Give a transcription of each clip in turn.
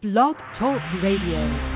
Blog Talk Radio.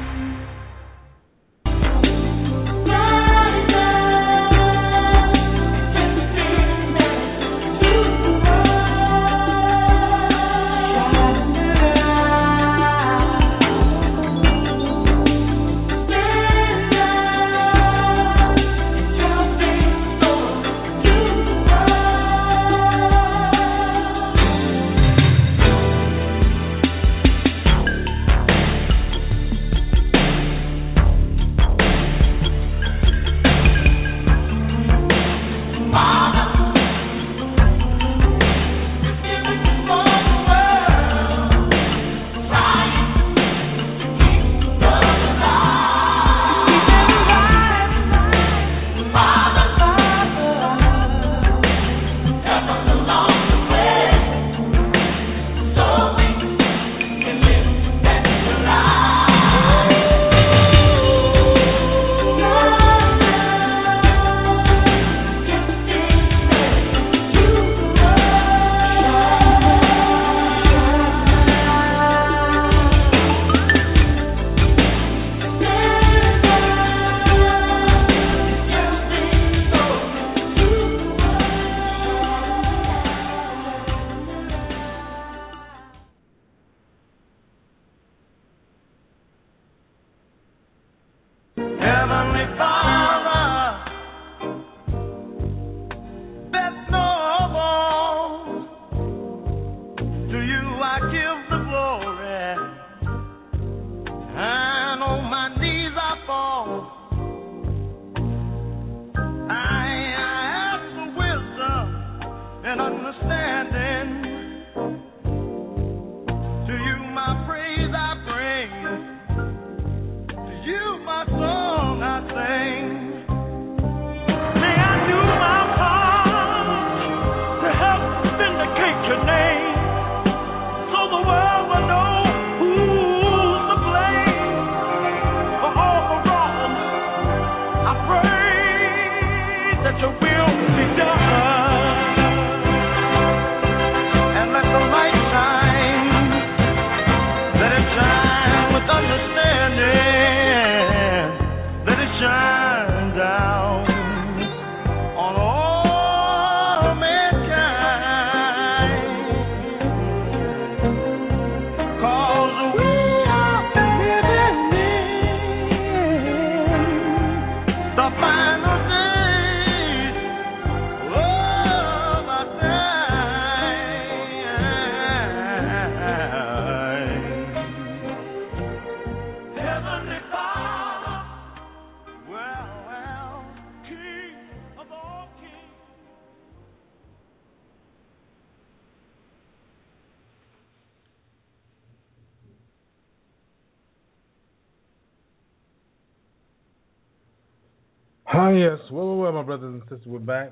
Hi, yes. Well, my brothers and sisters, we're back.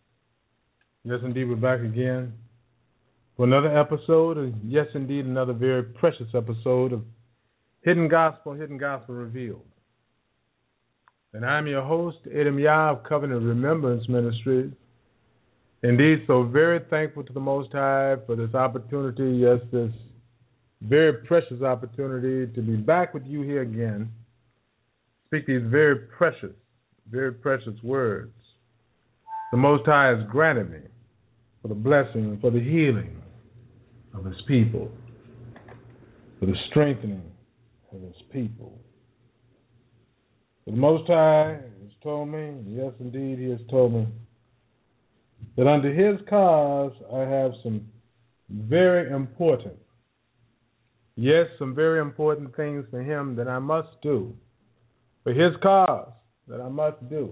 Yes, indeed, we're back again for another episode, and yes, indeed, another very precious episode of Hidden Gospel Revealed. And I'm your host, Adam Yah of Covenant Remembrance Ministries. Indeed, so very thankful to the Most High for this opportunity, yes, this very precious opportunity to be back with you here again, speak these very precious words the Most High has granted me for the blessing, for the healing of His people, for the strengthening of His people. The Most High has told me, yes indeed He has told me, that under His cause I have some very important things for Him that I must do, for His cause that I must do.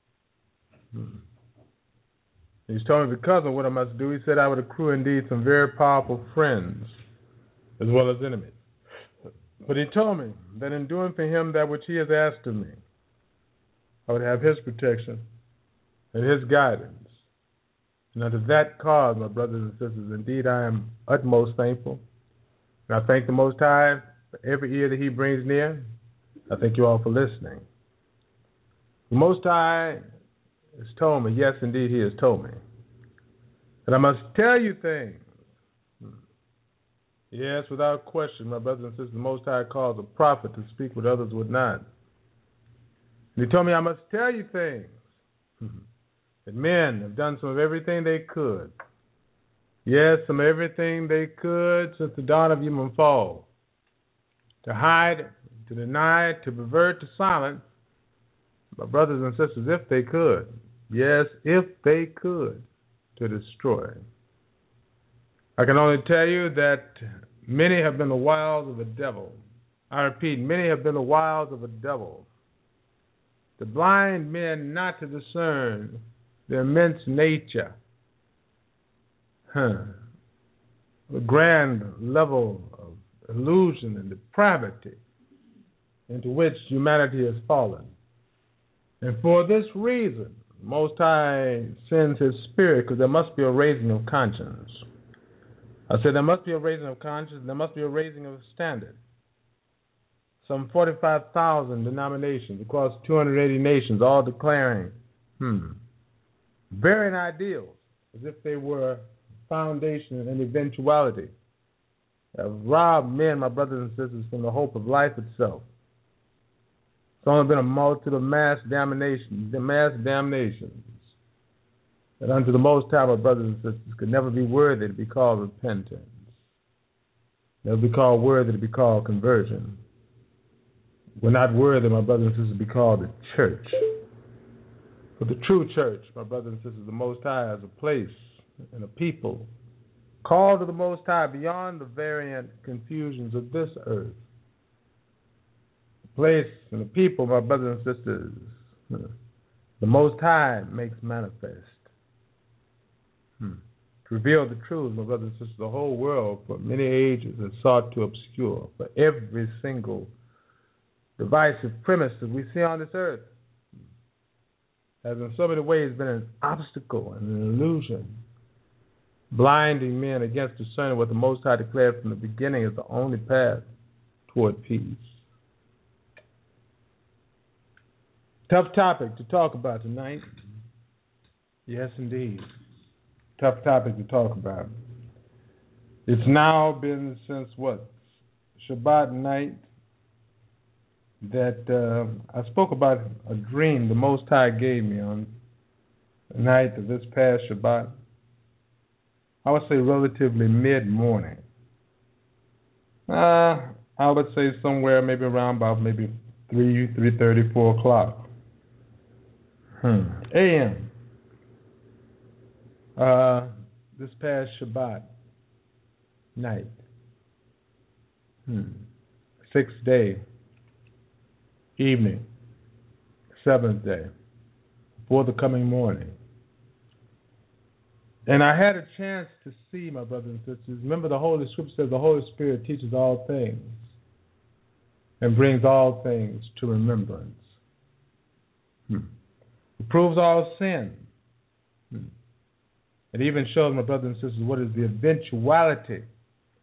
He's told me because of what I must do, He said I would accrue indeed some very powerful friends as well as enemies. But He told me that in doing for Him that which He has asked of me, I would have His protection and His guidance. And unto that cause, my brothers and sisters, indeed I am utmost thankful. And I thank the Most High for every ear that He brings near. I thank you all for listening. The Most High has told me, yes, indeed, He has told me, that I must tell you things Yes, without question, my brothers and sisters, the Most High calls a prophet to speak what others would not. And he told me I must tell you things. That men have done some of everything they could. Yes, some of everything they could since the dawn of human fall. To hide, to deny, to pervert, to silence. My brothers and sisters, if they could. Yes, if they could. To destroy. I can only tell you that many have been the wiles of a devil. I repeat, many have been the wiles of a devil. To blind men not to discern the immense nature, the grand level of illusion and depravity into which humanity has fallen. And for this reason, Most High sends His Spirit, because there must be a raising of conscience. I said there must be a raising of conscience, there must be a raising of standard. Some 45,000 denominations across 280 nations, all declaring varying ideals, as if they were foundation and eventuality, have robbed men, my brothers and sisters, from the hope of life itself. It's only been a multitude of mass damnations, that unto the Most High, my brothers and sisters, could never be worthy to be called repentance, never be called worthy to be called conversion. We're not worthy, my brothers and sisters, to be called the church. For the true church, my brothers and sisters, the Most High has a place and a people called to the Most High beyond the variant confusions of this earth. A place and a people, my brothers and sisters, the Most High makes manifest. To reveal the truth, my brothers and sisters, the whole world for many ages has sought to obscure. For every single divisive premise that we see on this earth has in so many ways been an obstacle and an illusion, blinding men against discerning what the Most High declared from the beginning is the only path toward peace. Tough topic to talk about tonight. Yes, indeed. Tough topic to talk about. It's now been since Shabbat night that I spoke about a dream the Most High gave me on the night of this past Shabbat. I would say relatively mid-morning. I would say somewhere maybe around about maybe 3:30, 4 o'clock a.m. This past Shabbat night. 6th day evening, 7th day, before the coming morning. And I had a chance to see, my brothers and sisters, remember the Holy Scripture says the Holy Spirit teaches all things and brings all things to remembrance. It proves all sin. It even shows, my brothers and sisters, what is the eventuality. It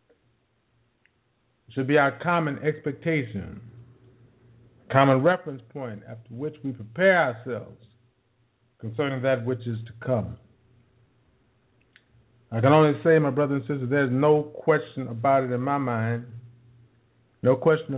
should be our common expectation, common reference point after which we prepare ourselves concerning that which is to come. I can only say, my brothers and sisters, there's no question about it in my mind, that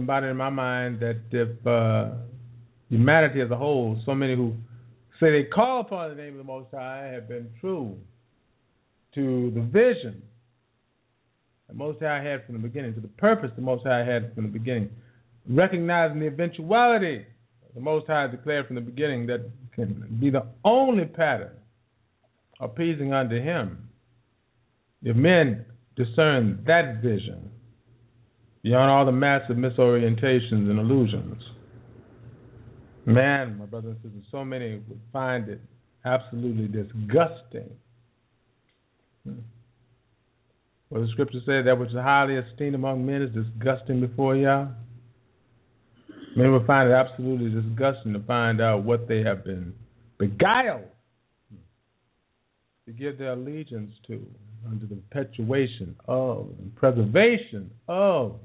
if humanity as a whole, so many who say they call upon the name of the Most High have been true to the vision the Most High had from the beginning, to the purpose the Most High had from the beginning, recognizing the eventuality the Most High declared from the beginning that can be the only pattern of pleasing unto Him. If men discern that vision beyond all the massive misorientations and illusions, man, my brothers and sisters, so many would find it absolutely disgusting. Well, the scripture says that which is highly esteemed among men is disgusting before Yah. Men will find it absolutely disgusting to find out what they have been beguiled to give their allegiance to under the perpetuation of and preservation of.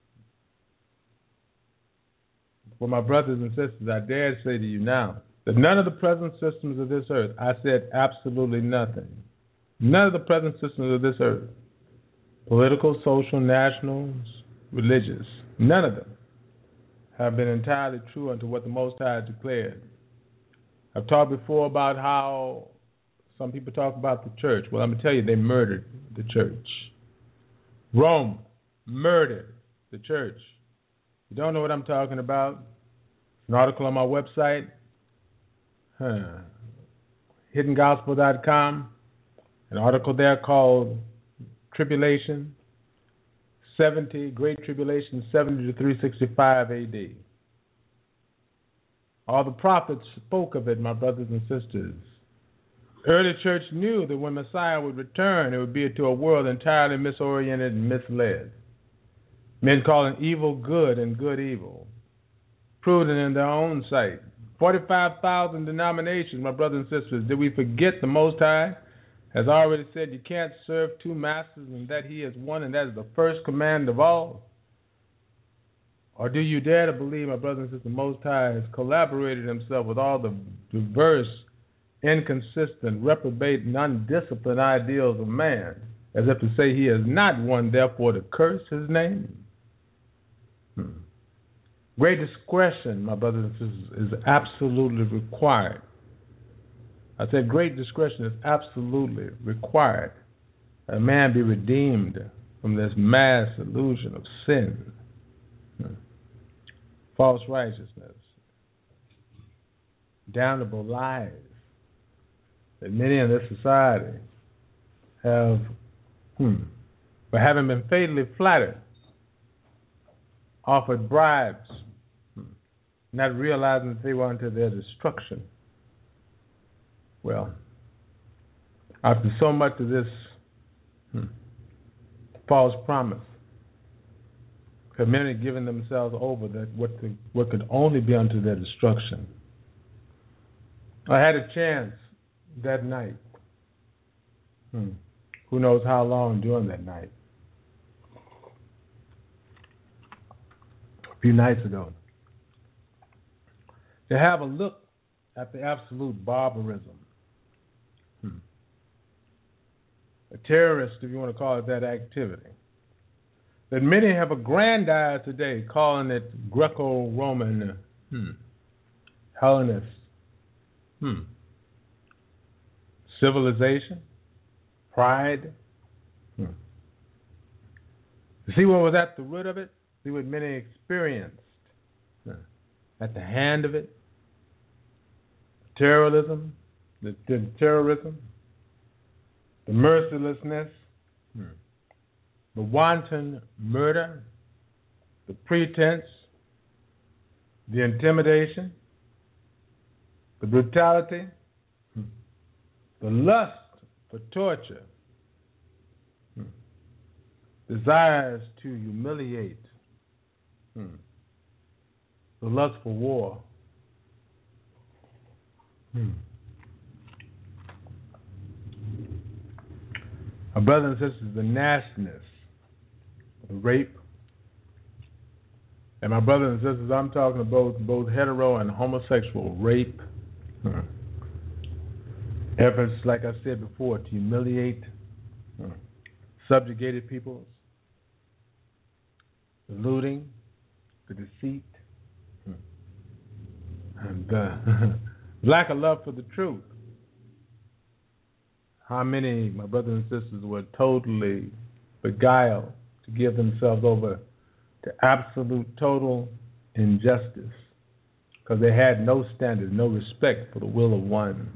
For my brothers and sisters, I dare say to you now that none of the present systems of this earth, I said absolutely nothing, none of the present systems of this earth political, social, national, religious, none of them have been entirely true unto what the Most High declared. I've talked before about how some people talk about the church. Well, I'm going to tell you, they murdered the church. Rome murdered the church. You don't know what I'm talking about? An article on my website, hiddengospel.com, an article there called Tribulation, Great Tribulation, 70 to 365 AD. All the prophets spoke of it, my brothers and sisters. Early church knew that when Messiah would return, it would be to a world entirely misoriented and misled. Men calling evil good and good evil, prudent in their own sight. 45,000 denominations, my brothers and sisters. Did we forget the Most High has already said you can't serve two masters and that He is one and that is the first command of all? Or do you dare to believe, my brothers and sisters, the Most High has collaborated Himself with all the diverse, inconsistent, reprobate, and undisciplined ideals of man, as if to say He is not one, therefore to curse His name? Great discretion, my brothers and sisters, is absolutely required. I said great discretion is absolutely required. A man be redeemed from this mass illusion of sin, false righteousness, damnable lies that many in this society have, but having been fatally flattered, offered bribes, not realizing that they were unto their destruction. Well, after so much of this false promise, many giving themselves over that what could only be unto their destruction. I had a chance that night. Who knows how long during that night? A few nights ago, to have a look at the absolute barbarism, a terrorist, if you want to call it that, activity, that many have aggrandized today, calling it Greco-Roman Hellenist civilization, pride. You see what was at the root of it? See what many experienced at the hand of it? Terrorism, the mercilessness, the wanton murder, the pretense, the intimidation, the brutality, the lust for torture, desires to humiliate, the lust for war. My brothers and sisters, the nastiness, the rape, and my brothers and sisters, I'm talking about both hetero and homosexual rape, efforts, like I said before, to humiliate subjugated peoples, the looting, the deceit, and lack of love for the truth. How many, my brothers and sisters, were totally beguiled to give themselves over to absolute, total injustice because they had no standard, no respect for the will of one.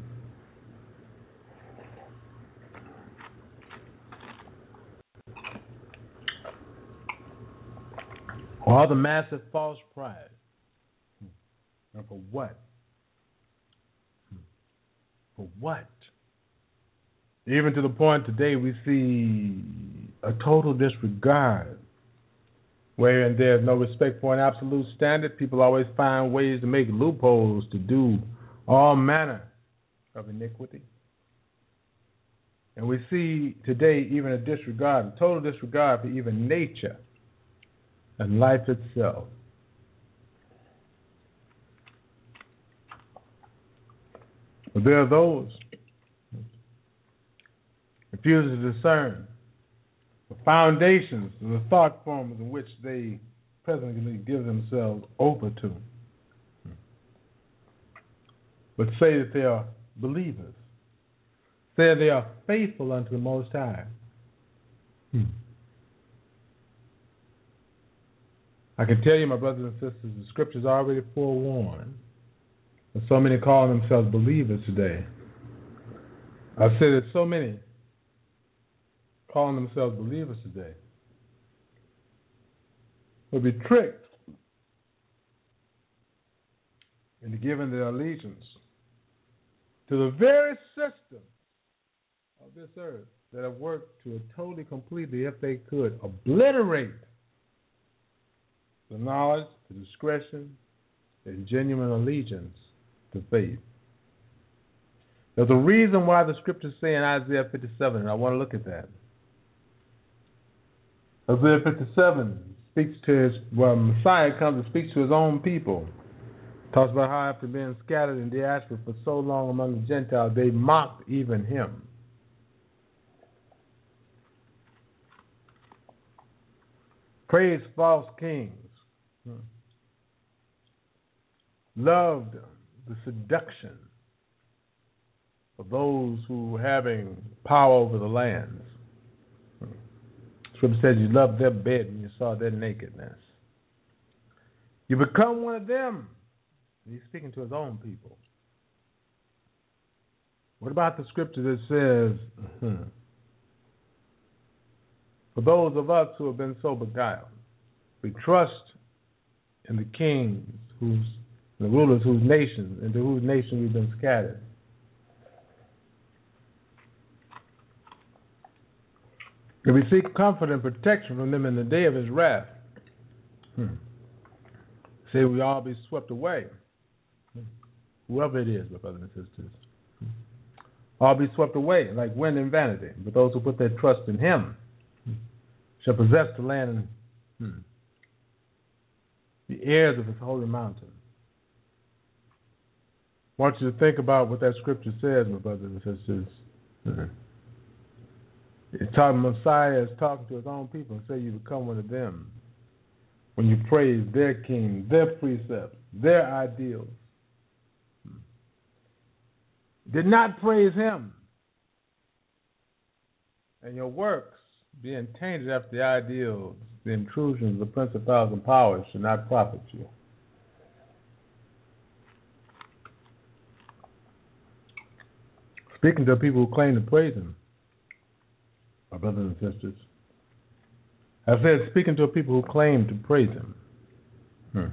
All the massive false pride. And for what? For what? Even to the point today we see a total disregard wherein there's no respect for an absolute standard. People always find ways to make loopholes to do all manner of iniquity. And we see today even a disregard, a total disregard for even nature and life itself. But there are those who refuse to discern the foundations, the thought forms in which they presently give themselves over to. But say that they are believers. Say they are faithful unto the Most High. I can tell you, my brothers and sisters, the Scriptures already forewarned that so many call themselves believers today. I say that so many calling themselves believers today will be tricked into giving their allegiance to the very system of this earth that have worked to totally, completely, if they could, obliterate the knowledge, the discretion, and genuine allegiance to faith. There's a reason why the Scriptures say in Isaiah 57, and I want to look at that. Isaiah 57 speaks to Messiah comes and speaks to his own people. Talks about how after being scattered in diaspora for so long among the Gentiles, they mocked even him. Praised false kings. Loved the seduction of those who were having power over the lands. Scripture says you loved their bed and you saw their nakedness. You become one of them. He's speaking to his own people. What about the Scripture that says, for those of us who have been so beguiled, we trust in the kings, the rulers whose nations, into whose nation we've been scattered. And we seek comfort and protection from them in the day of his wrath. Say we all be swept away. Whoever it is, my brothers and sisters. All be swept away like wind and vanity. But those who put their trust in him shall possess the land and the heirs of his holy mountain. I want you to think about what that Scripture says, my brothers and sisters. Messiah is talking to his own people and say you become one of them when you praise their king, their precepts, their ideals. Did not praise him, and your works being tainted after the ideals, the intrusions of the principalities and powers should not profit you. Speaking to people who claim to praise him, my brothers and sisters, I said speaking to people who claim to praise him.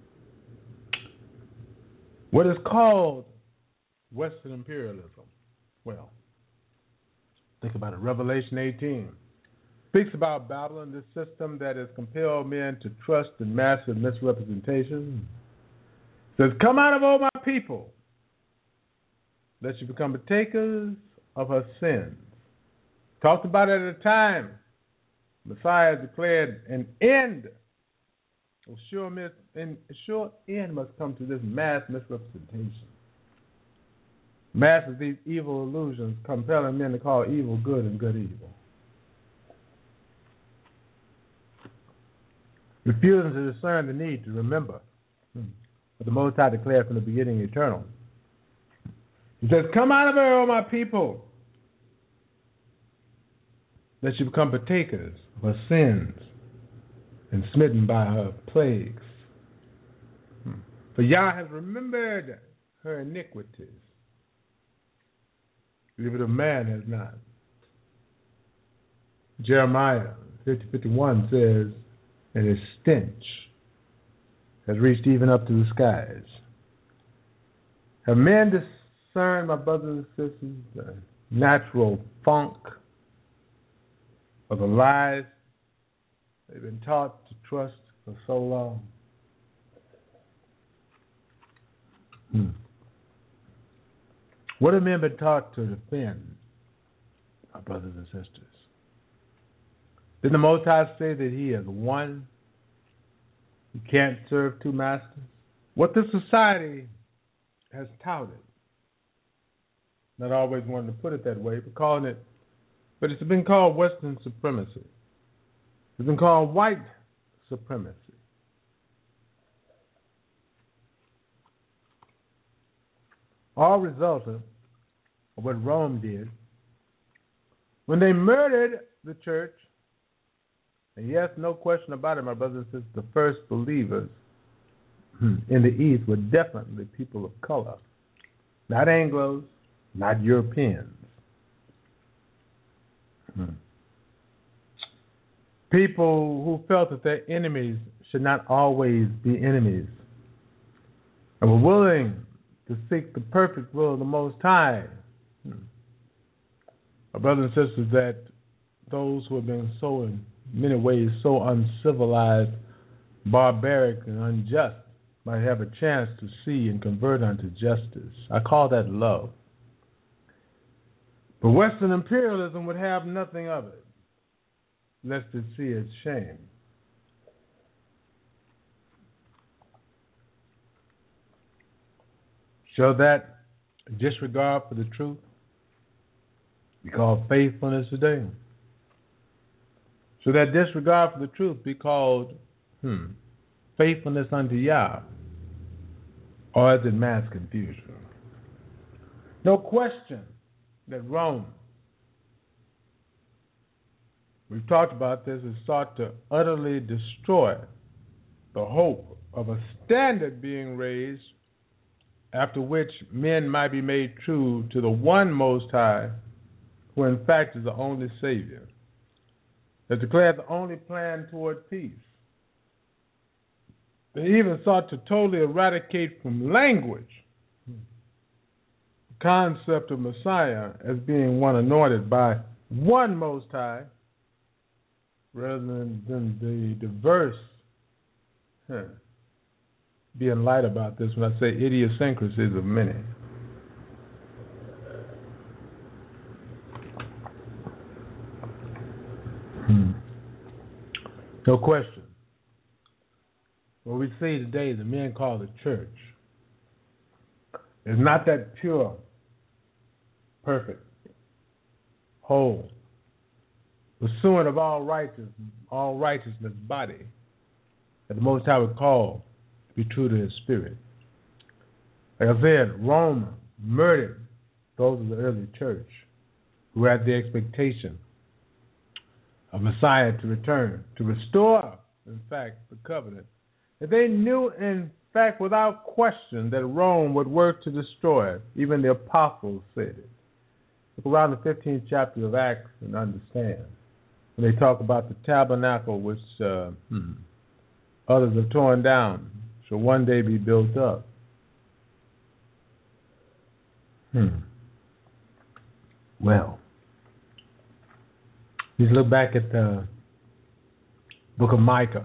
What is called Western imperialism? Well, think about it. Revelation 18 speaks about Babylon, this system that has compelled men to trust in massive misrepresentation. It says, come out of all my people, lest you become partakers of her sins. Talked about it at a time Messiah declared an end. A sure end must come to this mass misrepresentation. Mass of these evil illusions compelling men to call evil good and good evil. Refusing to discern the need to remember what the Most High declared from the beginning eternal. He says, come out of her, O my people, lest you become partakers of her sins and smitten by her plagues. For Yah has remembered her iniquities, even if man has not. Jeremiah 50:51 says, and his stench has reached even up to the skies. Have men discerned, my brothers and sisters, the natural funk of the lies they've been taught to trust for so long? What have men been taught to defend, my brothers and sisters? Didn't the Most High say that he is one? He can't serve two masters? What this society has touted, not always wanted to put it that way, but it's been called Western supremacy. It's been called white supremacy. All resulted of what Rome did when they murdered the church. And yes, no question about it, my brothers and sisters, the first believers in the East were definitely people of color. Not Anglos, not Europeans. People who felt that their enemies should not always be enemies and were willing to seek the perfect will of the Most High. Our brothers and sisters, that those who have been so in many ways so uncivilized, barbaric, and unjust might have a chance to see and convert unto justice. I call that love. But Western imperialism would have nothing of it, lest it see its shame. Shall that disregard for the truth be called faithfulness today? Shall that disregard for the truth be called faithfulness unto Yah? Or is it mass confusion? No question that Rome, we've talked about this, has sought to utterly destroy the hope of a standard being raised after which men might be made true to the one Most High, who in fact is the only Savior, that declared the only plan toward peace. They even sought to totally eradicate from language the concept of Messiah as being one anointed by one Most High, rather than the diverse. Being light about this when I say idiosyncrasies of many. No question. What we see today, the men call the church, is not that pure, perfect, whole, pursuant of all righteousness body that the Most High would call to be true to His Spirit. Like I said, Rome murdered those of the early church who had the expectation of Messiah to return, to restore, in fact, the covenant. And they knew, in fact, without question, that Rome would work to destroy it. Even the apostles said it. Look around the 15th chapter of Acts and understand. When they talk about the tabernacle, which others have torn down, shall one day be built up. Well, let's look back at the book of Micah,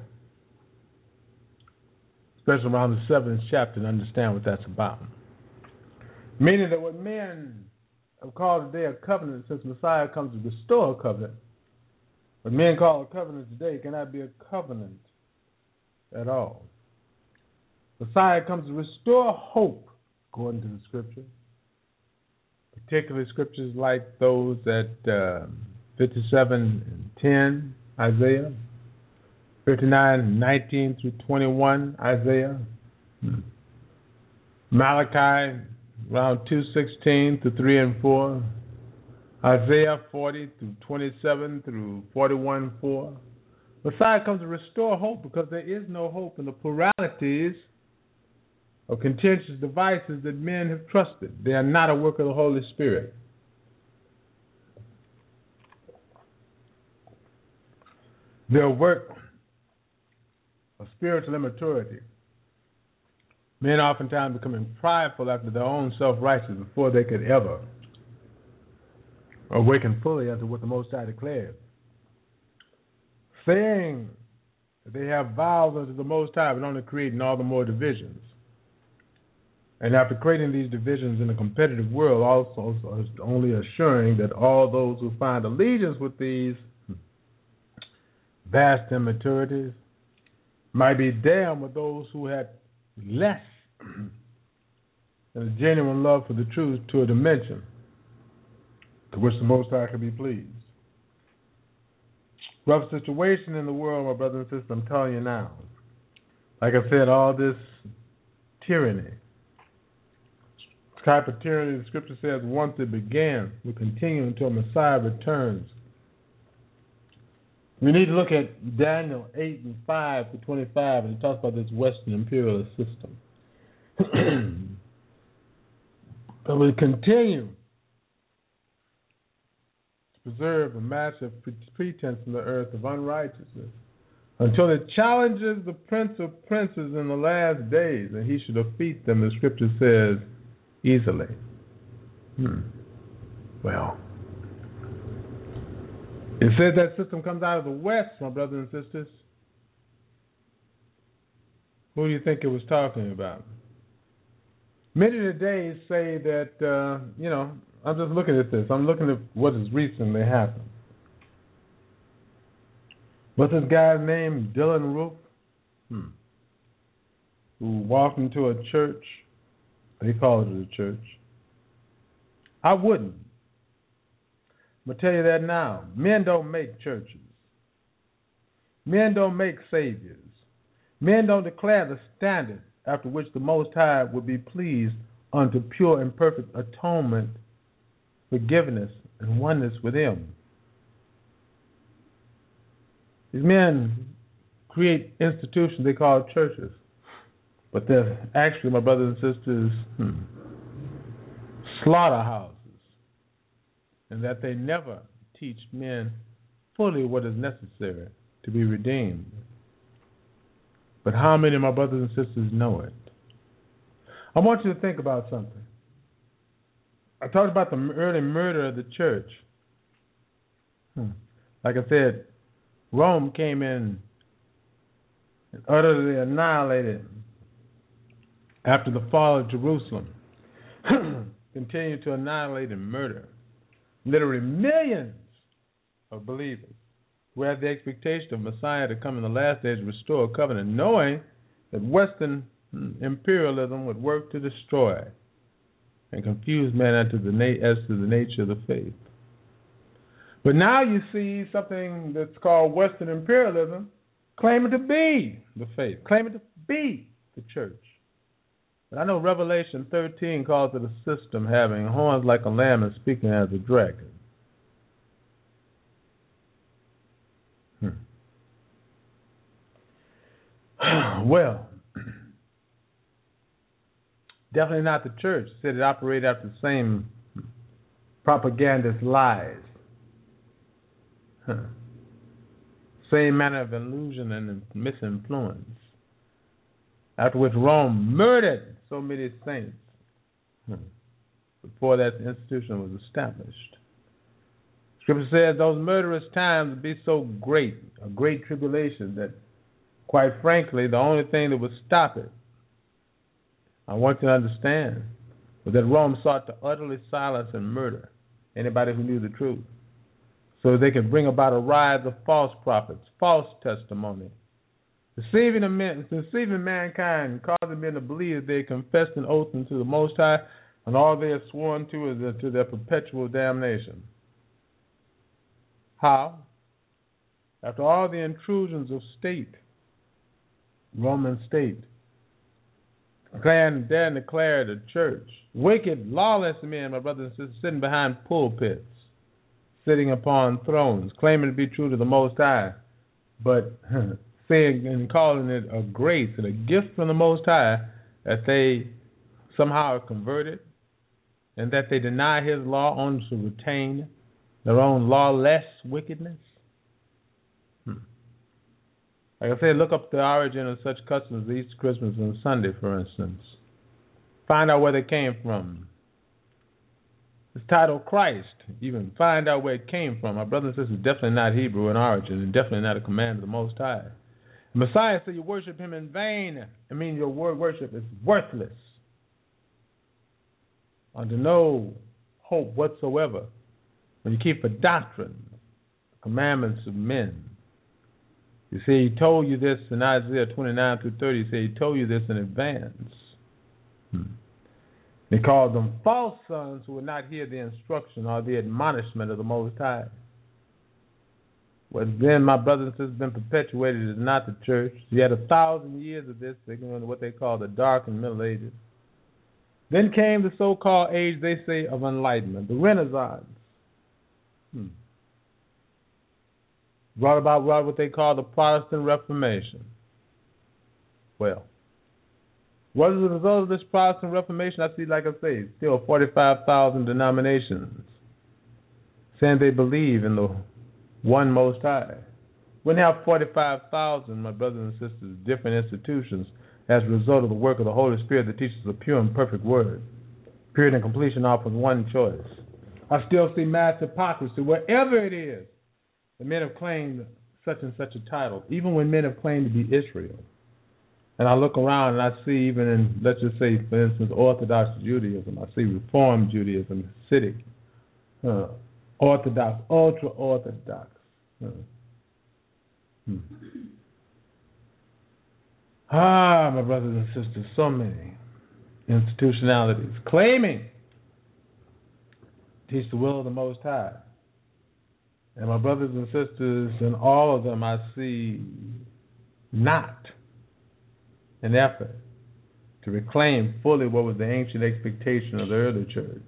especially around the 7th chapter, and understand what that's about. Meaning that what men have called today a covenant, since Messiah comes to restore a covenant, what men call a covenant today cannot be a covenant at all. Messiah comes to restore hope, according to the Scripture, particularly Scriptures like those at 57:10, Isaiah, 59:19 through 21, Isaiah, Malachi, around 2:16 through 3 and 4, Isaiah 40 through 27 through 41:4. Messiah comes to restore hope because there is no hope in the pluralities of contentious devices that men have trusted. They are not a work of the Holy Spirit. Their work of spiritual immaturity. Men oftentimes becoming prideful after their own self-righteousness before they could ever awaken fully unto what the Most High declared. Saying that they have vows unto the Most High, but only creating all the more divisions. And after creating these divisions in a competitive world, also only assuring that all those who find allegiance with these vast immaturities might be damned with those who had less than a genuine love for the truth to a dimension to which the Most High can be pleased. Rough situation in the world, my brothers and sisters, I'm telling you now. Like I said, all this tyranny, type of tyranny the Scripture says once it began will continue until Messiah returns. We need to look at Daniel 8:5-25, and it talks about this Western imperialist system. But we continue to preserve a massive pretense in the earth of unrighteousness until it challenges the Prince of Princes in the last days, and he should defeat them, the Scripture says, easily. Well, it says that system comes out of the West, my brothers and sisters. Who do you think it was talking about? Many today say that, I'm just looking at this. I'm looking at what has recently happened. What's this guy's name? Dylan Roof? Who walked into a church. They call it a church. I wouldn't. I'm going to tell you that now. Men don't make churches. Men don't make saviors. Men don't declare the standard after which the Most High would be pleased unto pure and perfect atonement, forgiveness, and oneness with Him. These men create institutions they call churches, but they're actually, my brothers and sisters, slaughterhouses, and that they never teach men fully what is necessary to be redeemed. But how many of my brothers and sisters know it? I want you to think about something. I talked about the early murder of the church. Like I said, Rome came in and utterly annihilated after the fall of Jerusalem. Continued to annihilate and murder literally millions of believers who had the expectation of Messiah to come in the last days to restore a covenant, knowing that Western imperialism would work to destroy and confuse man as to the nature of the faith. But now you see something that's called Western imperialism claiming to be the faith, claiming to be the church. And I know Revelation 13 calls it a system having horns like a lamb and speaking as a dragon. Well, definitely not the church. It said it operated after the same propagandist lies. Same manner of illusion and misinfluence. After which Rome murdered so many saints before that institution was established. Scripture says those murderous times would be so great, a great tribulation, that quite frankly, the only thing that would stop it, I want you to understand, was that Rome sought to utterly silence and murder anybody who knew the truth, so they could bring about a rise of false prophets, false testimony, deceiving mankind, causing men to believe that they confessed an oath unto the Most High, and all they have sworn to is to their perpetual damnation. How? After all the intrusions of state, Roman state, declared the church, wicked, lawless men, my brothers and sisters, sitting behind pulpits, sitting upon thrones, claiming to be true to the Most High, but saying and calling it a grace and a gift from the Most High that they somehow are converted, and that they deny His law only to retain their own lawless wickedness. Like I said, look up the origin of such customs as Easter, Christmas, and Sunday, for instance. Find out where they came from. It's titled Christ. Even find out where it came from. My brothers and sisters, definitely not Hebrew in origin, and definitely not a command of the Most High. The Messiah said you worship Him in vain. I mean, your word worship is worthless, under no hope whatsoever, when you keep the doctrine, the commandments of men. You see, He told you this in Isaiah 29-30. He said He told you this in advance. He called them false sons who would not hear the instruction or the admonishment of the Most High. What's then, my brothers and sisters, been perpetuated is not the church. You had 1,000 years of this, what they call the Dark and Middle Ages. Then came the so-called age, they say, of enlightenment, the Renaissance. Brought about what they call the Protestant Reformation. Well, what is the result of this Protestant Reformation? I see, like I say, still 45,000 denominations saying they believe in the one Most High. We now have 45,000, my brothers and sisters, different institutions as a result of the work of the Holy Spirit that teaches a pure and perfect word. Period and completion offers one choice. I still see mass hypocrisy wherever it is. The men have claimed such and such a title, even when men have claimed to be Israel. And I look around and I see, even in, let's just say, for instance, Orthodox Judaism, I see Reform Judaism, Hasidic, Orthodox, ultra-Orthodox. My brothers and sisters, so many institutionalities claiming to teach the will of the Most High. And my brothers and sisters, in all of them, I see not an effort to reclaim fully what was the ancient expectation of the early church.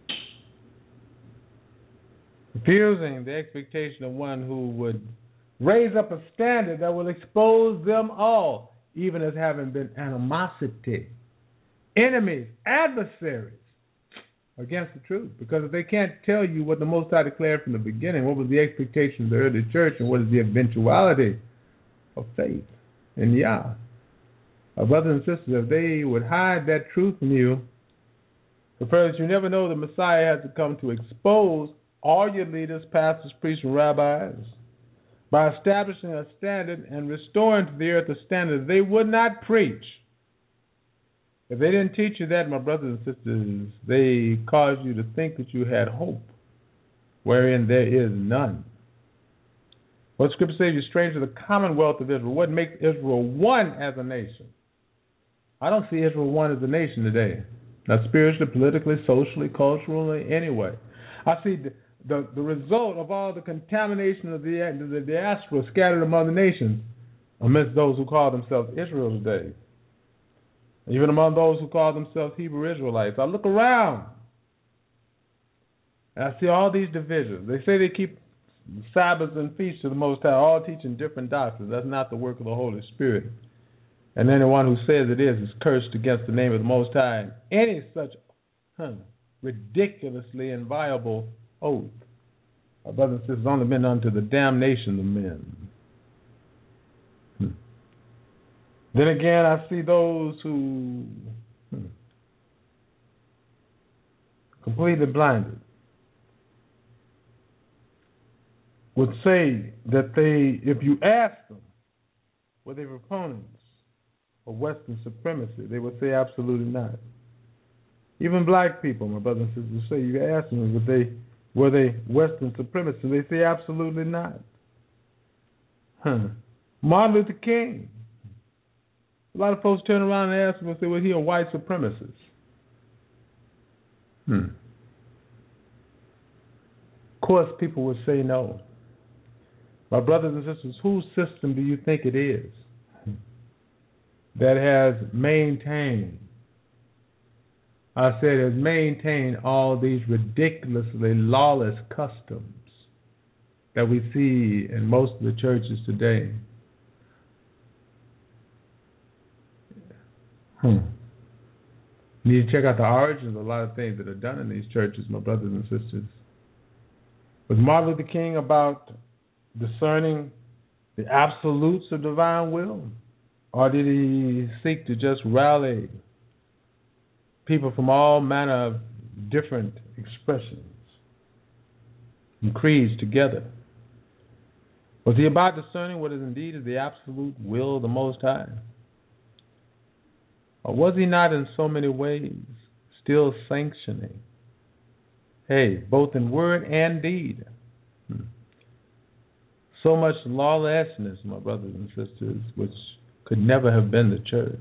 Refusing the expectation of one who would raise up a standard that will expose them all, even as having been animosity, enemies, adversaries against the truth. Because if they can't tell you what the Most High declared from the beginning, what was the expectation of the early church, and what is the eventuality of faith in Yah, our brothers and sisters, if they would hide that truth from you, first, you never know the Messiah has to come to expose all your leaders, pastors, priests, and rabbis by establishing a standard and restoring to the earth a standard they would not preach. If they didn't teach you that, my brothers and sisters, they caused you to think that you had hope, wherein there is none. What Scripture says, you're strange to the commonwealth of Israel. What makes Israel one as a nation? I don't see Israel one as a nation today. Not spiritually, politically, socially, culturally, anyway. I see the result of all the contamination of the diaspora scattered among the nations amidst those who call themselves Israel today. Even among those who call themselves Hebrew Israelites. I look around and I see all these divisions. They say they keep Sabbaths and feasts to the Most High, all teaching different doctrines. That's not the work of the Holy Spirit. And anyone who says it is cursed against the name of the Most High. Any such ridiculously inviolable oath, our brothers and sisters, only been unto the damnation of men. Then again, I see those who completely blinded would say that if you ask them, were they proponents of Western supremacy, they would say absolutely not. Even black people, my brothers and sisters, say, you ask them, were they Western supremacists? They say absolutely not. Martin Luther King. A lot of folks turn around and ask him and say, well, he a white supremacist. Of course, people would say no. My brothers and sisters, whose system do you think it is that has maintained, all these ridiculously lawless customs that we see in most of the churches today? You need to check out the origins of a lot of things that are done in these churches, my brothers and sisters. Was Martin Luther King about discerning the absolutes of divine will? Or did he seek to just rally people from all manner of different expressions and creeds together? Was he about discerning what is indeed the absolute will of the Most High? Or was he not in so many ways still sanctioning, both in word and deed, so much lawlessness, my brothers and sisters, which could never have been the church?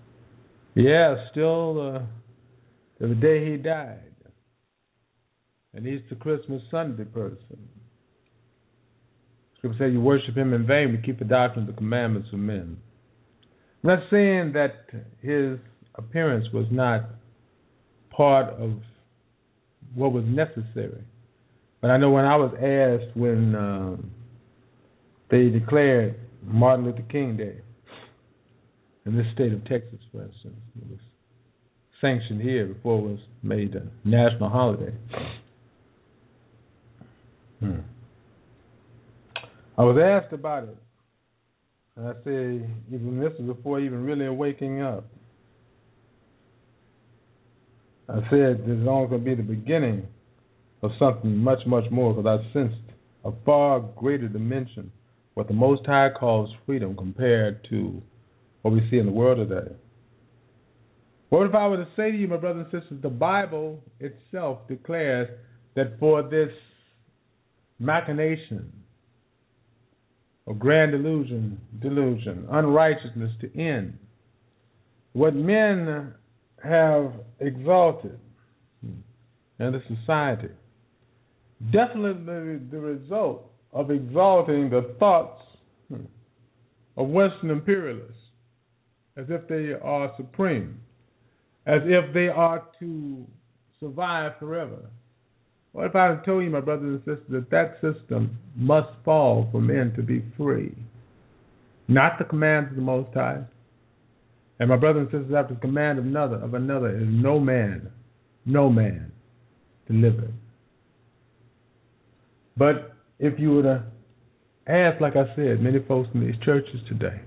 Yeah, still to the day he died, an Easter, Christmas, Sunday person. Scripture says you worship him in vain, but keep the doctrine of the commandments of men. I'm not saying that his appearance was not part of what was necessary. But I know when I was asked when they declared Martin Luther King Day in this state of Texas, for instance, it was sanctioned here before it was made a national holiday. I was asked about it, and I said, even this was before even really waking up. I said, this is only going to be the beginning of something much, much more, because I sensed a far greater dimension, what the Most High calls freedom, compared to what we see in the world today. What if I were to say to you, my brothers and sisters, the Bible itself declares that for this machination of grand delusion, unrighteousness to end, what men have exalted in the society, definitely the result of exalting the thoughts of Western imperialists as if they are supreme, as if they are to survive forever. What if I had told you, my brothers and sisters, that system must fall for men to be free? Not the commands of the Most High. And my brothers and sisters, after the command of another is no man delivered. But if you were to ask, like I said, many folks in these churches today,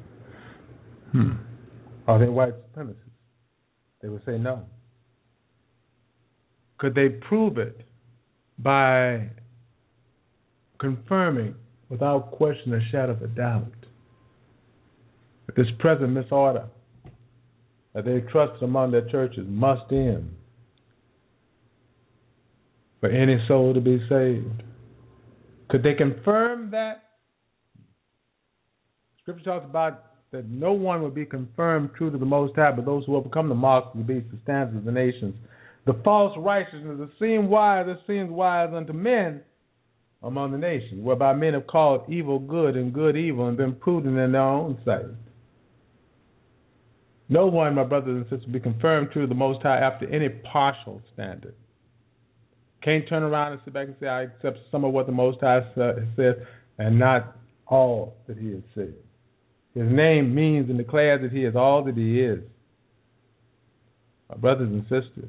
are they white supremacists? They would say no. Could they prove it by confirming without question or shadow of a doubt that this present misorder that they trusted among their churches must end for any soul to be saved? Could they confirm that? Scripture talks about that no one will be confirmed true to the Most High, but those who will become the marks of the beast, the standards of the nations. The false righteousness that seems wise unto men among the nations, whereby men have called evil good and good evil and been prudent in their own sight. No one, my brothers and sisters, will be confirmed true to the Most High after any partial standard. Can't turn around and sit back and say, I accept some of what the Most High said and not all that he has said. His name means and declares that he is all that he is. My brothers and sisters,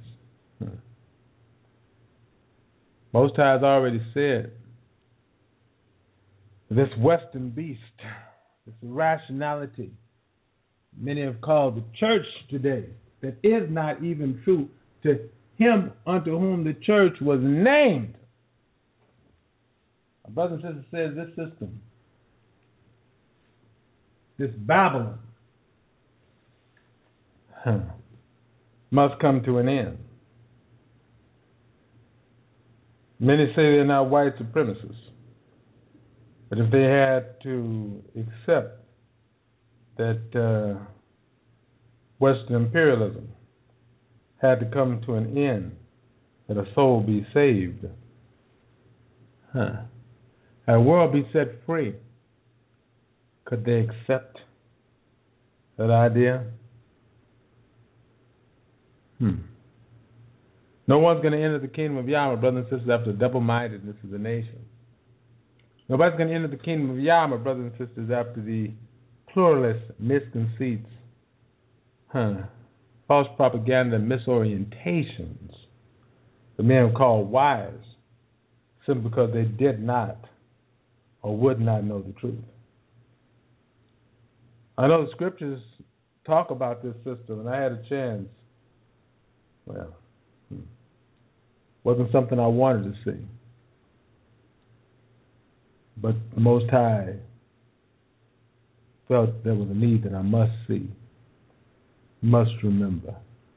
Most High has already said, this Western beast, this irrationality, many have called the church today, that is not even true to him unto whom the church was named. My brothers and sisters, says this system, this Babylon, must come to an end. Many say they're not white supremacists, but if they had to accept that Western imperialism had to come to an end, that a soul be saved, a world be set free, could they accept that idea? No one's going to enter the kingdom of Yah, brothers and sisters, after the double-mindedness of the nation. Nobody's going to enter the kingdom of Yah, brothers and sisters, after the pluralist misconceits, false propaganda, and misorientations the men call wise, simply because they did not or would not know the truth. I know the scriptures talk about this system, and I had a chance. Well, wasn't something I wanted to see. But the Most High felt there was a need that I must see, must remember.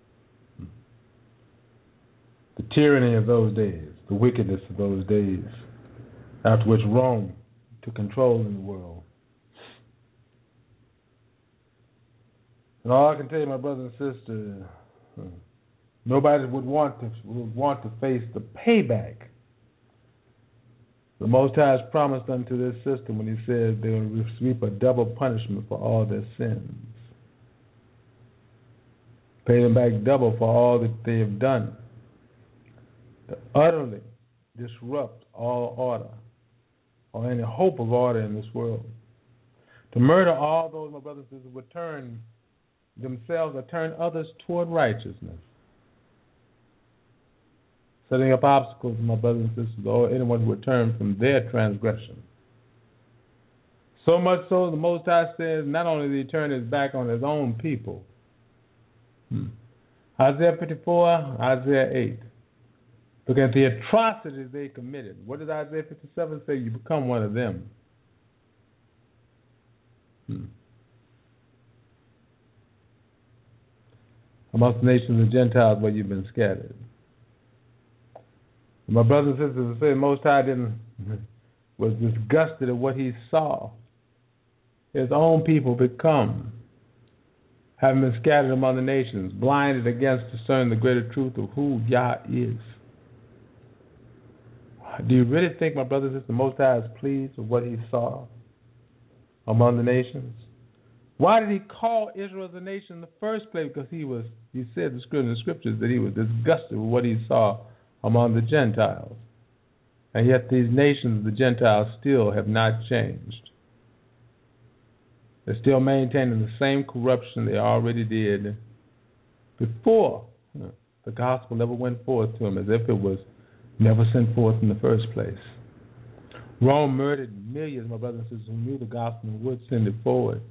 The tyranny of those days, the wickedness of those days, after which Rome took control in the world. And all I can tell you, my brothers and sisters, Nobody would want to face the payback the Most High has promised unto this system when He says they will receive a double punishment for all their sins. Pay them back double for all that they have done. To utterly disrupt all order or any hope of order in this world. To murder all those, my brothers and sisters, would turn themselves or turn others toward righteousness. Setting up obstacles, my brothers and sisters, or anyone who would turn from their transgression. So much so, the Most High says, not only did He turn His back on His own people. Isaiah 54, Isaiah 8. Look at the atrocities they committed. What did Isaiah 57 say? You become one of them. Amongst the nations of Gentiles where you've been scattered. My brothers and sisters, say the Most High was disgusted at what He saw. His own people become, having been scattered among the nations, blinded against discerning the greater truth of who Yah is. Do you really think, my brothers and sisters, the Most High is pleased with what He saw among the nations? Why did He call Israel as a nation in the first place? Because He said in the scriptures that He was disgusted with what He saw among the Gentiles. And yet these nations, the Gentiles, still have not changed. They're still maintaining the same corruption they already did before the gospel never went forth to them, as if it was never sent forth in the first place. Rome murdered millions, my brothers and sisters, who knew the gospel and would send it forward.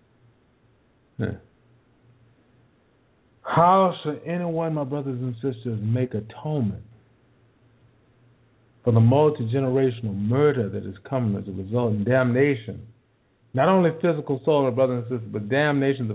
How should anyone, my brothers and sisters, make atonement for the multi-generational murder that is coming as a result of damnation? Not only physical soul, my brothers and sisters, but damnation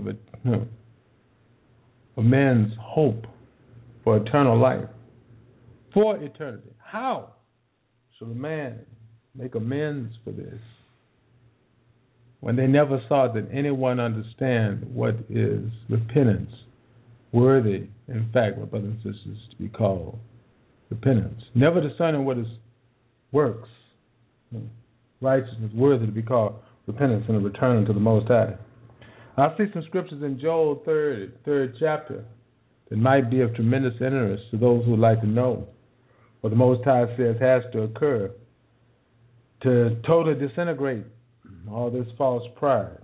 of man's hope for eternal life, for eternity. How shall a man make amends for this when they never saw that anyone understand what is repentance, worthy, in fact, my brothers and sisters, to be called repentance? Never discerning what is works, righteousness, worthy to be called repentance and a return to the Most High. I see some scriptures in Joel 3rd chapter that might be of tremendous interest to those who would like to know what the Most High says has to occur to totally disintegrate all this false pride.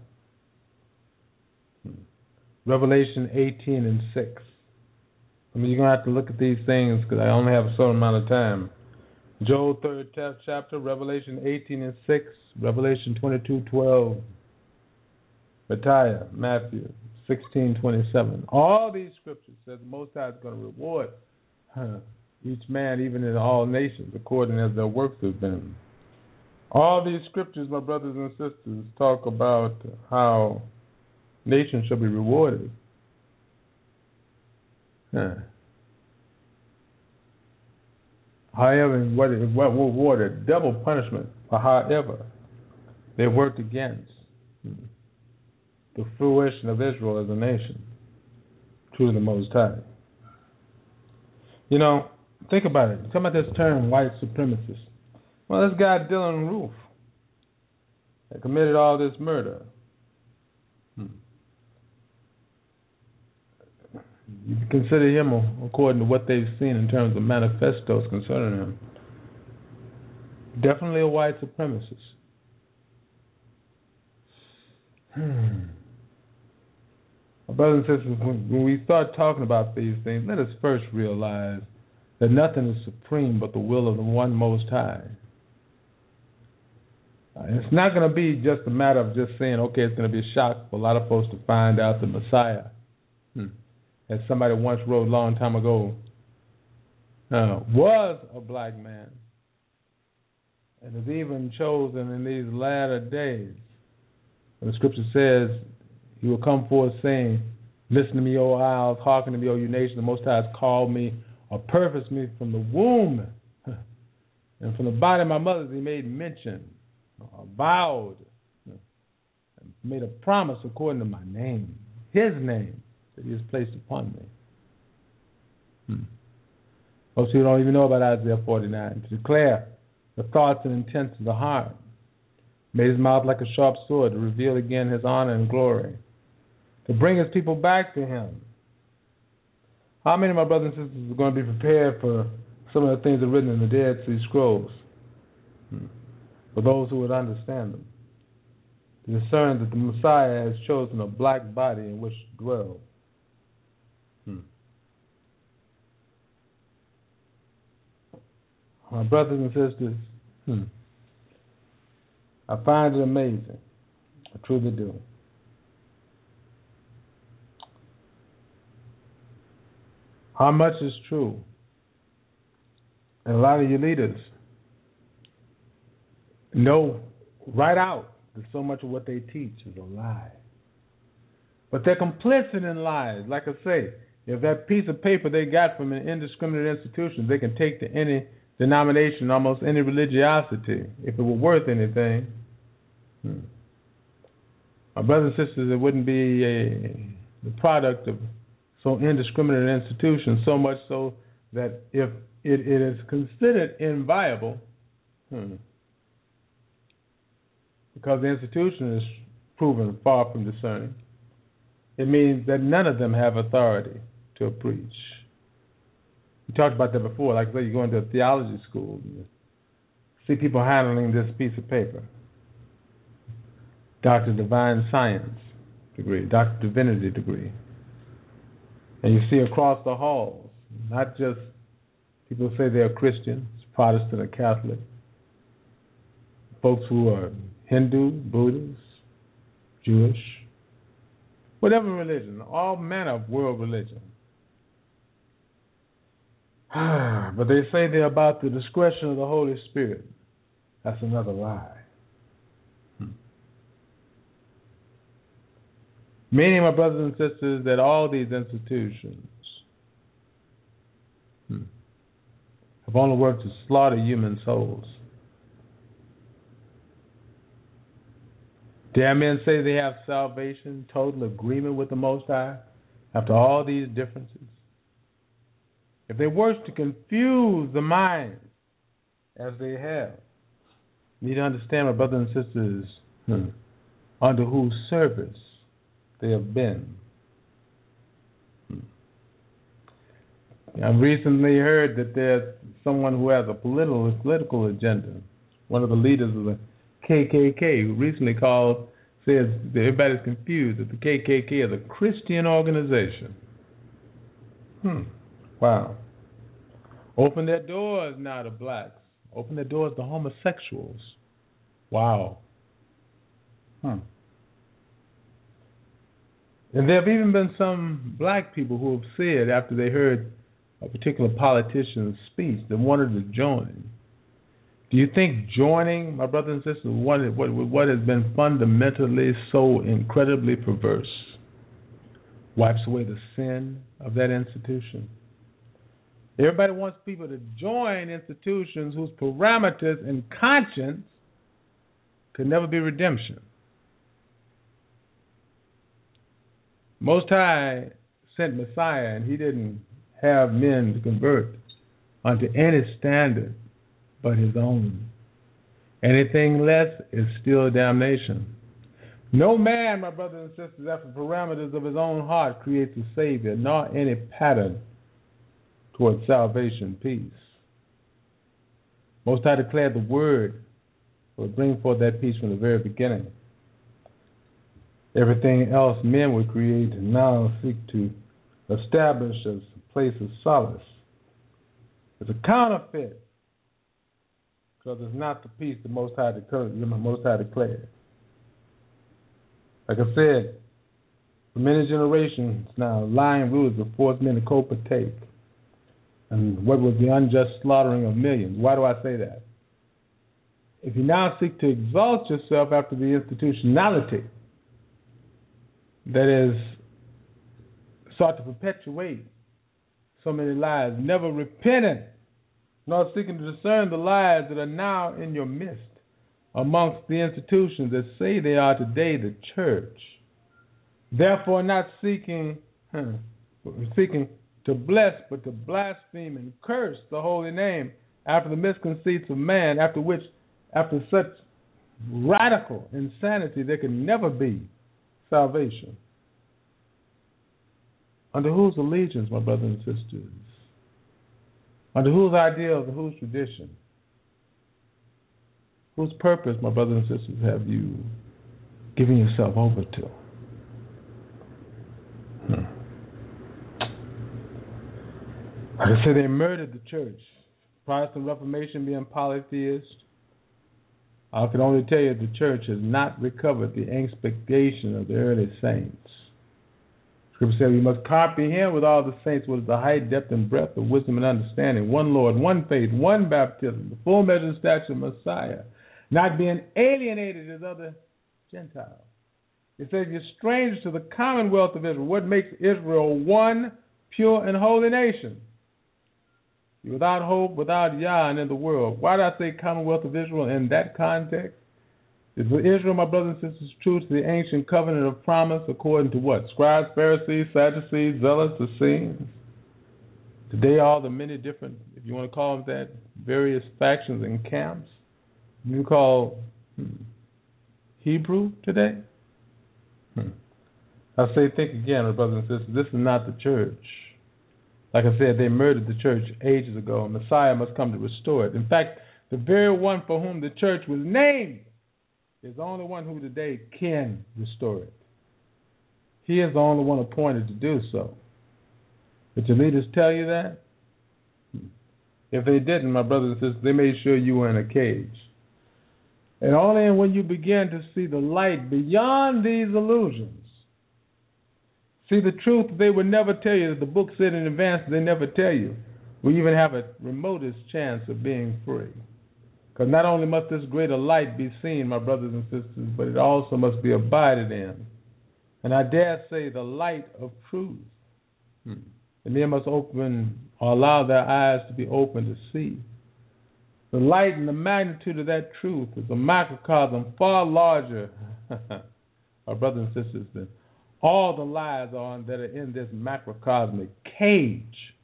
Revelation 18:6. I mean, you're going to have to look at these things because I only have a certain amount of time. Joel 3rd chapter, Revelation 18:6, Revelation 22:12, Matthew 16:27. All these scriptures says the Most High is going to reward each man, even in all nations, according as their works have been. All these scriptures, my brothers and sisters, talk about how nations shall be rewarded. However, what rewarded? Double punishment for however they worked against the fruition of Israel as a nation, true to the Most High. You know, think about it. Talk about this term, white supremacist. Well, this guy Dylan Roof that committed all this murder. You consider him, according to what they've seen in terms of manifestos concerning him, definitely a white supremacist. Brothers and sisters, when we start talking about these things, let us first realize that nothing is supreme but the will of the one Most High. It's not going to be just a matter of just saying, okay, it's going to be a shock for a lot of folks to find out the Messiah. As somebody once wrote a long time ago, was a black man and is even chosen in these latter days. And the scripture says, He will come forth saying, listen to me, O isles, hearken to me, O you nations. The Most High has called me or purposed me from the womb. And from the body of my mother He made mention, or vowed, and made a promise according to my name, His name, that He has placed upon me. Most people don't even know about Isaiah 49. To declare the thoughts and intents of the heart. Made his mouth like a sharp sword to reveal again his honor and glory. To bring his people back to him. How many of my brothers and sisters are going to be prepared for some of the things that are written in the Dead Sea Scrolls? For those who would understand them. To discern that the Messiah has chosen a black body in which to dwell. My brothers and sisters, I find it amazing. I truly do. How much is true? And a lot of your leaders know right out that so much of what they teach is a lie. But they're complicit in lies. Like I say, if that piece of paper they got from an indiscriminate institution, they can take to any denomination, almost any religiosity, if it were worth anything. My brothers and sisters, it wouldn't be the product of so indiscriminate an institution, so much so that if it is considered inviolable, because the institution is proven far from discerning, it means that none of them have authority to preach. We talked about that before. Like I said, you go into a theology school, you see people handling this piece of paper. Doctor of Divine Science degree, Doctor of Divinity degree. And you see across the halls, not just people say they're Christians, Protestant or Catholic, folks who are Hindu, Buddhist, Jewish, whatever religion, all manner of world religion. But they say they're about the discretion of the Holy Spirit. That's another lie. Meaning, my brothers and sisters, that all these institutions have only worked to slaughter human souls. Dare men say they have salvation, total agreement with the Most High, after all these differences? If they work to confuse the minds, as they have, you need to understand, my brothers and sisters, under whose service they have been. I've recently heard that there's someone who has a political agenda. One of the leaders of the KKK, who recently says that everybody's confused that the KKK is a Christian organization. Wow. Open their doors now to blacks. Open their doors to homosexuals. Wow. And there have even been some black people who have said, after they heard a particular politician's speech, they wanted to join. Do you think joining, my brothers and sisters, what has been fundamentally so incredibly perverse, wipes away the sin of that institution? Everybody wants people to join institutions whose parameters and conscience could never be redemption. Most High sent Messiah, and he didn't have men to convert unto any standard but his own. Anything less is still damnation. No man, my brothers and sisters, after the parameters of his own heart creates a Savior, nor any pattern towards salvation, peace. Most High declared the Word would bring forth that peace from the very beginning. Everything else men would create and now seek to establish as a place of solace. It's a counterfeit, because it's not the peace the Most High declared. Like I said, for many generations now, lying rulers have forced men to co-partake in what was the unjust slaughtering of millions. Why do I say that? If you now seek to exalt yourself after the institutionality that is sought to perpetuate so many lies, never repenting, nor seeking to discern the lies that are now in your midst amongst the institutions that say they are today the church, therefore not seeking to bless, but to blaspheme and curse the holy name after the misconceits of man, after such radical insanity, there can never be salvation. Under whose allegiance, my brothers and sisters? Under whose ideals and whose tradition? Whose purpose, my brothers and sisters, have you given yourself over to? Like I said, they murdered the church. Protestant Reformation being polytheist. I can only tell you the church has not recovered the expectation of the early saints. Scripture says we must comprehend with all the saints what is the height, depth, and breadth of wisdom and understanding. One Lord, one faith, one baptism, the full measure and stature of Messiah, not being alienated as other Gentiles. It says you're strangers to the commonwealth of Israel. What makes Israel one pure and holy nation? You're without hope, without Yah, and in the world. Why do I say commonwealth of Israel in that context? Is Israel, my brothers and sisters, true to the ancient covenant of promise according to what? Scribes, Pharisees, Sadducees, Zealots, Essenes. Today, all the many different, if you want to call them that, various factions and camps. You call Hebrew today? I say, think again, my brothers and sisters. This is not the church. Like I said, they murdered the church ages ago, and Messiah must come to restore it. In fact, the very one for whom the church was named is the only one who today can restore it. He is the only one appointed to do so. Did your leaders tell you that? If they didn't, my brothers and sisters, they made sure you were in a cage. And only when you begin to see the light beyond these illusions, see the truth they would never tell you, that the book said in advance they never tell you, will you even have a remotest chance of being free. Because not only must this greater light be seen, my brothers and sisters, but it also must be abided in. And I dare say the light of truth. The men must open or allow their eyes to be open to see. The light and the magnitude of that truth is a microcosm far larger, my brothers and sisters, than all the lies that are in this macrocosmic cage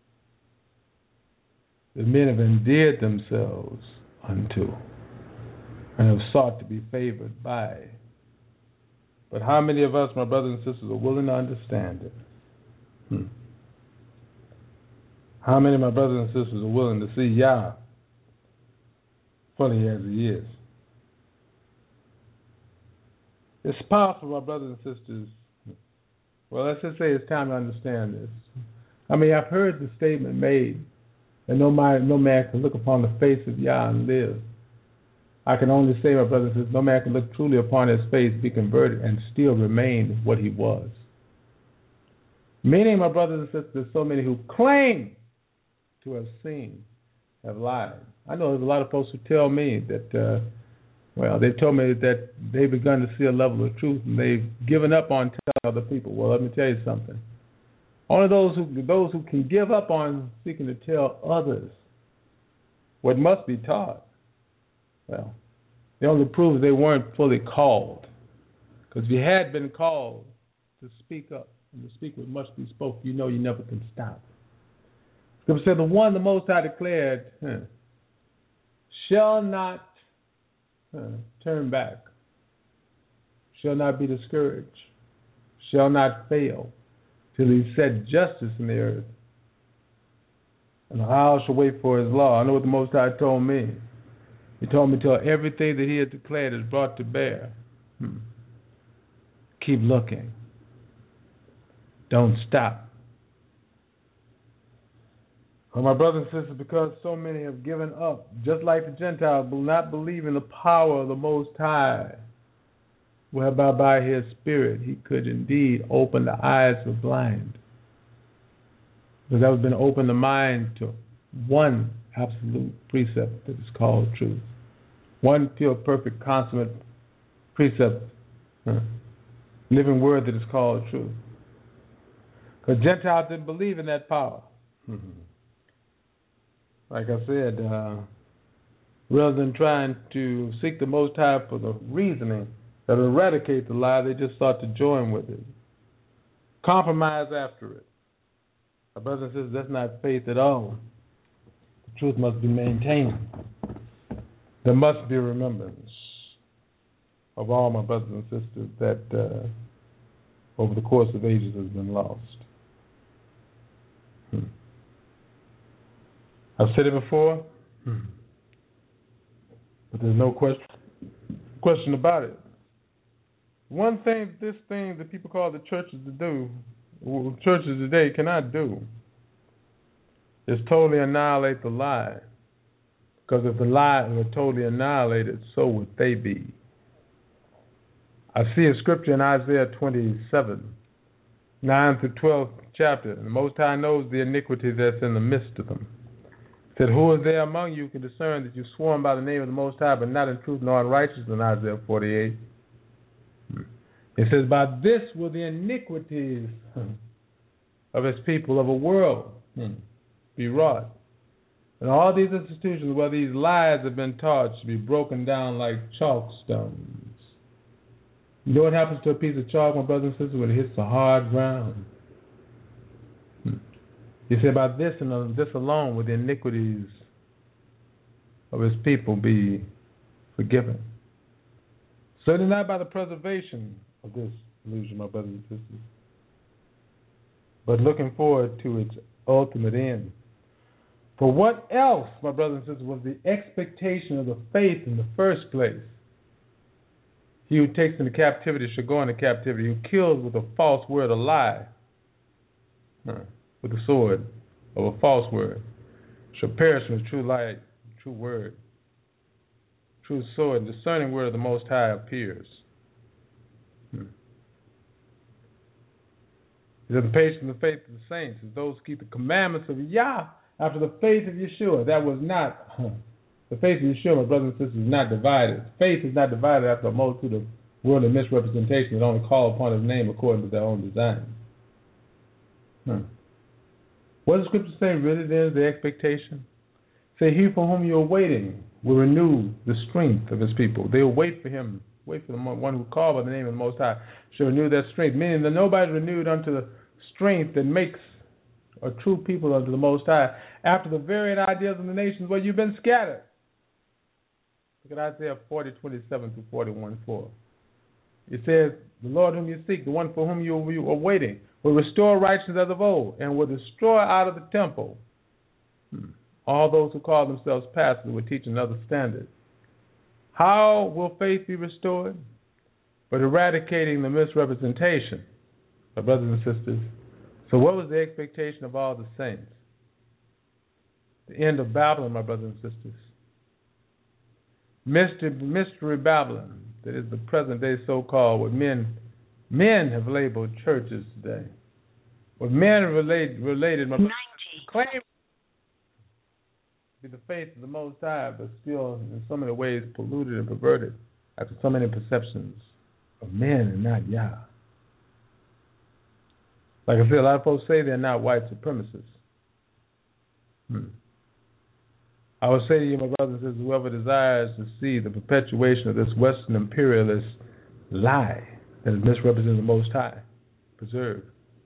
that men have endeared themselves unto and have sought to be favored by. But how many of us, my brothers and sisters, are willing to understand it? How many of my brothers and sisters are willing to see Yah fully as He is? It's powerful, my brothers and sisters. Well, let's just say it's time to understand this. I mean, I've heard the statement made that no man can look upon the face of Yah and live. I can only say, my brothers and sisters, no man can look truly upon His face, be converted, and still remain what he was. Many, my brothers and sisters, so many who claim to have seen have lied. I know there's a lot of folks who tell me that, they've told me that they've begun to see a level of truth and they've given up on telling other people. Well, let me tell you something. Only those who can give up on seeking to tell others what must be taught, well, they only prove they weren't fully called. Because if you had been called to speak up and to speak what must be spoke, you know you never can stop. Scripture said, the one the Most High declared shall not turn back, shall not be discouraged, shall not fail, till He set justice in the earth. And the house shall wait for His law. I know what the Most High told me. He told me till everything that He had declared is brought to bear. Keep looking. Don't stop. Well, my brothers and sisters, because so many have given up, just like the Gentiles, will not believe in the power of the Most High, whereby by His Spirit He could indeed open the eyes of the blind. Because that would have been open the mind to one absolute precept that is called truth. One pure, perfect, consummate precept, living word that is called truth. Because Gentiles didn't believe in that power. Like I said, rather than trying to seek the Most High for the reasoning that will eradicate the lie, they just sought to join with it. Compromise after it. My brothers and sisters, that's not faith at all. The truth must be maintained. There must be remembrance of all my brothers and sisters that over the course of ages has been lost. I've said it before, but there's no question about it. One thing, this thing that people call the churches churches today cannot do, is totally annihilate the lie. Because if the lie were totally annihilated, so would they be. I see a scripture in Isaiah 27, 9 through 12 chapter, and the Most High knows the iniquity that's in the midst of them. It said, who is there among you who can discern that you sworn by the name of the Most High, but not in truth nor in righteousness, in Isaiah 48. It says, by this will the iniquities of his people of a world be wrought. And all these institutions where these lies have been taught should be broken down like chalk stones. You know what happens to a piece of chalk, my brothers and sisters, when it hits the hard ground? He said, by this and this alone will the iniquities of his people be forgiven. Certainly not by the preservation of this illusion, my brothers and sisters, but looking forward to its ultimate end. For what else, my brothers and sisters, was the expectation of the faith in the first place? He who takes into captivity shall go into captivity. Who kills with a false word, a lie, with the sword of a false word, shall perish from the true light, true word, true sword, and discerning word of the Most High appears. He said, the patience and the faith of the saints is those who keep the commandments of Yah after the faith of Yeshua. That was not, the faith of Yeshua, my brothers and sisters, is not divided. Faith is not divided after a multitude of worldly misrepresentation that only call upon his name according to their own design. What does Scripture say really then is the expectation? Say, he for whom you are waiting will renew the strength of his people. They will wait for him, wait for the one who called by the name of the Most High, shall renew their strength, meaning that nobody renewed unto the strength that makes a true people unto the Most High after the varied ideas of the nations where you've been scattered. Look at Isaiah 40:27 through 41:4. It says, the Lord whom you seek, the one for whom you are waiting, will restore righteousness as of old, and will destroy out of the temple all those who call themselves pastors will teach another standard. How will faith be restored? But eradicating the misrepresentation, my brothers and sisters. So what was the expectation of all the saints? The end of Babylon, my brothers and sisters. Mystery Babylon, that is the present day so-called, what men have labeled churches today. What men have related, my brothers and sisters, claim to be the faith of the Most High, but still in so many ways polluted and perverted after so many perceptions of men and not Yah. Like I said, a lot of folks say they're not white supremacists. I would say to you, my brothers and sisters, whoever desires to see the perpetuation of this Western imperialist lie that is misrepresenting the Most High, preserved,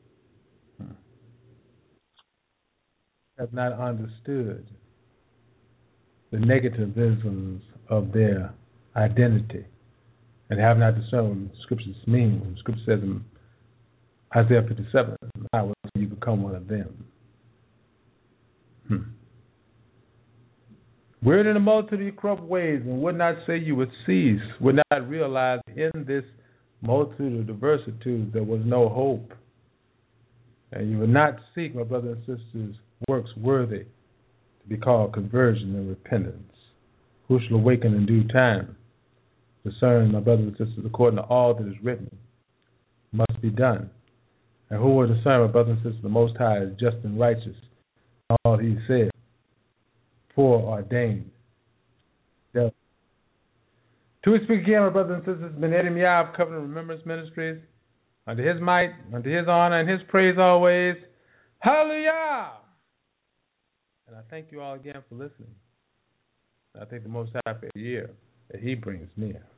have not understood the negativisms of their identity and have not discerned what the Scriptures mean. The Scripture says in Isaiah 57, I will see you become one of them. We're in a multitude of corrupt ways, and would not say you would cease, would not realize in this multitude of diversity there was no hope. And you would not seek, my brothers and sisters, works worthy to be called conversion and repentance. Who shall awaken in due time? Discern, my brothers and sisters, according to all that is written, must be done. And who will discern, my brothers and sisters, the Most High is just and righteous. All he said, foreordained. Till we speak again, my brothers and sisters, Ben Edim Yah of Covenant Remembrance Ministries, unto his might, unto his honor, and his praise always. Hallelujah! And I thank you all again for listening. I thank the Most High for a year that he brings near.